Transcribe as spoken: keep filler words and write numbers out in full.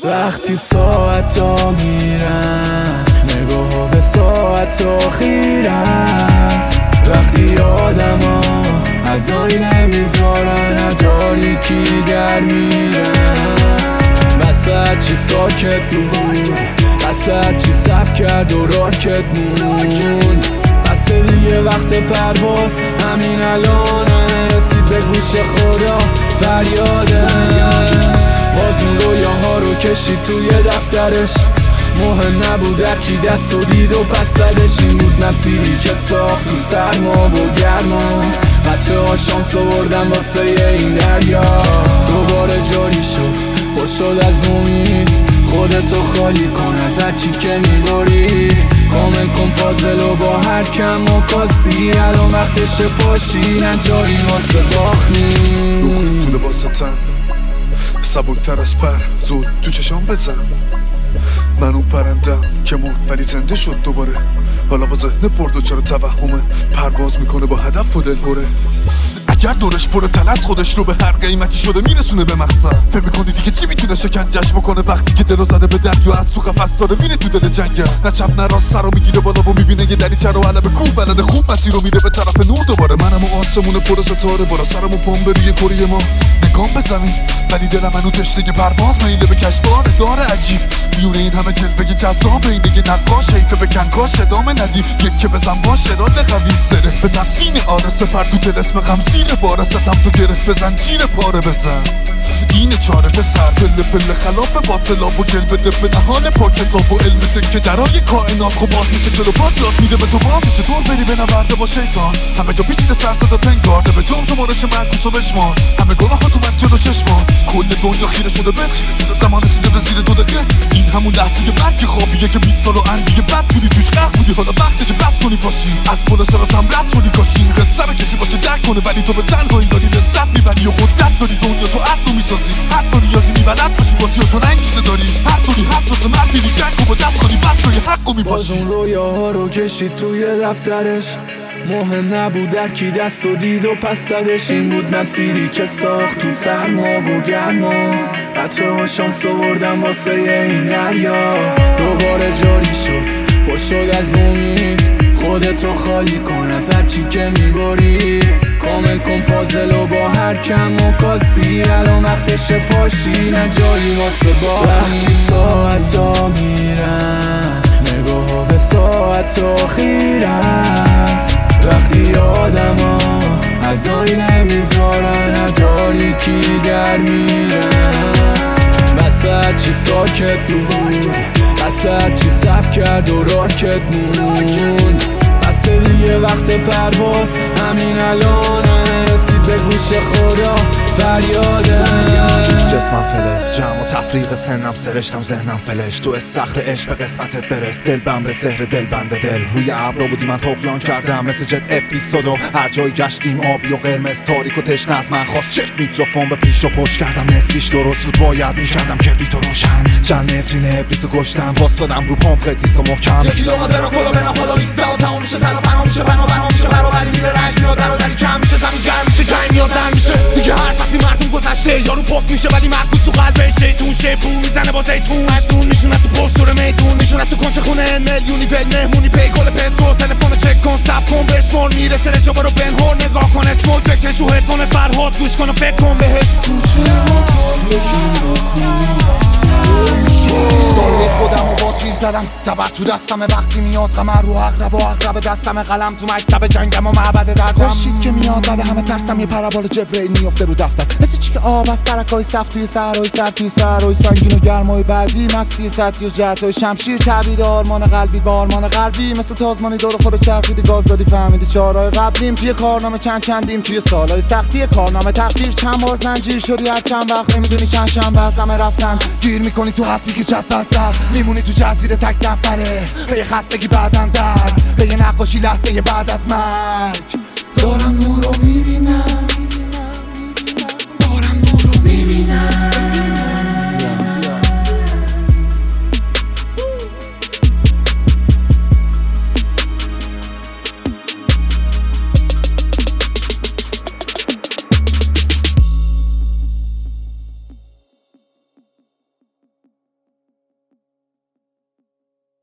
وقتی ساعت ها میرن نگاه ها به ساعت ها خیره است. وقتی آدم ها از آینه میذارن تاریکی در میرن. بس هرچی ساکت بود، بس هرچی سب کرد و راکت مون. بس دیگه وقت پرواز همین الانه، رسید به گوش خدا فریاده. باز اون رویاها رو کشید توی دفترش، مهم نبود هرکی دست و دید و پس زدش. این بود مسیری که ساخت تو سرما و گرما، قطره ها شانس آوردن واسه این دریا. دوباره جاری شد پر شد از امید، خودتو خالی کن از هرچی که میبری. کامل کن پازلو با هر کم و کاسی، الان وقتش پاشی نه جایی واسه باخنی. روخ تو لباس تن سبکتر از پر، زود تو چشام بزن. من اون پرندم که مرد ولی زنده شد دوباره. حالا با ذهن برد و چرا توهمه، پرواز میکنه با هدف و دل بره. اگر دورش پر تلس خودش رو به هر قیمتی شده میرسونه به مقصد. فکر میکنی دیگه چی میتونه شکنجش بکنه وقتی که دلو زده به دریا از تو قفس داره میره تو دل جنگل. نه چپ نه راست سرو میگیره بالا و میبینه یه دریچه رو علب کوه بلده خوب مسیر رو میره به طرف نور دوباره. منم و آسمون پر ستاره بالا سرمو پام بروی کره ما نگام به زمین، ولی دلم منو تشنه پرواز میله به کشفاره داره عجیب. میونه این همه جلوه جذاب اینه یه نقاش حیفه به کنکاش ادامه ندی. یک که بزن باشه راده قوی زره به تفسین آره سپر تو دل اسم غم زیر باره ستم تو گره بزن جیر پاره بزن. اینه چاره پسر پله پله خلاف باطلاب و گل بده به نهان پا کتاب و علم تکه درای کائنات. خب باز میشه جلو پات یاد میده به تو بازی چطور بری به نورده با شیطان. همه جا پیچیده سر صدا تنگارده به جام شمارش معکوس و بشمان. همه گناه ها تو من جلو چشمان، کل دنیا خیره شده به زمان رسیده به زیر دو دقیقه. این همون لحظه برگ خوابیه که بیست سال و اندیه بد شدی توش غرق بودی، حالا وقتشه بس کنی پاشی از پل صراطم رد شدی. کاشی این قصه رو کسی باشه درک کنه، ولی تو به تنهایی داری لذت میبری و قدرت داری دنیا تو اصل میسازی. حتی نیازی نیملت باشی بازی چون انگیزه داری. هر طوری هست واسه من میری جنگ و با دست خالی بس روی حق و میپاشی. باز اون رویاها رو کشید توی دفترش، مهم نبود هرکی دست و دید و پس زدش. این بود مسیری که ساخت تو سرما و گرما، قطره ها شانس آوردن واسه این دریا. دوباره جاری شد پر شد از امید، خودتو خالی کن از هرچی که میبری. کامل کن پازلو با هر کم و کاسی، الان وقتش پاشی نه جایی واسه باخنی. وقتی ساعت ها میرن نگاه ها به ساعت ها خیره است. وقتی آدم ها از آینه میذارن تاریکی در میرن. بس هرچی ساکت بود، بس هرچی سب کرد و راکت مون. بس دیگه وقت پرواز همین الانه، رسید به گوش خدا فریاده. جسمم فلز جمع و تفریق سنم سرشتم ذهنم فلش. تو استخر عشق به قسمتت برس، دل بم به سحر دل بند دل. روی ابرا بودی من طغیان کردم مثل جت اپیزودو. هر جای گشتیم آبی و قرمز تاریک و تشنه از من خواست چک میکروفون به پیش رو پشت کردم. نصفیش درست بود باید میکردم کبریت و روشن. چند نفرین ابلیس و گشتم واسدم رو پامپ قدیس و محکم. یکی دو ما درو کلا بنا خدایی زمان تمام میشه تنها پناه میشه بنا بنا میشه برابری میره رنج میاد برادری کم میشه زمین گرم میشه جنگ میاد در میشه دیگه. هر فصلی مردم گذشته یارو پاک میشه ولی مرکوز تو قلبش شیطون شیپور میزنه با زیتون. مجنون میشونه تو پشت دور میدون، میشونه تو کنچه خونه میلیونی ول مهمونی پی گل پترو. تلفن چک کن ساب کن بشمار میرسه رشو برو بنهار. نگاه کن اسموک بکش رو هدفون فرهاد گوش کن و فکر کن بهش. گوشه ها تا یکی سالی خودم و با تیر زدم تبر تو دستم وقتی میاد غمر رو اقرب و اقرب دستم قلم تو مکتب جنگم و معبد دردم. خوشید که میاد بعد همه ترسم یه پرابال جبرئیل میافته رو دفتر مثل چی که آب از ترکای صف توی صحرای سر توی صحرای سنگین و گرمای بعدی مستی سطحی و جهتای شمشیر تعبید آرمان قلبی با آرمان قلبی مثل تازمانی دور خود چرخیدی گاز دادی فهمیدی چهارای قبلیم. توی کارنامه چند چندیم توی سالای سختی کارنامه تقدیر چند بار زنجیر شدی هر چند وقت نمیدونی چند شنبه از همه رفتن. گیر میکنی تو حتی که چت در سر میمونی تو جزیره تک نفره به یه خستگی بعدن درد به یه نقاشی لحظه بعد از مرگ. دارم نور رو میبینم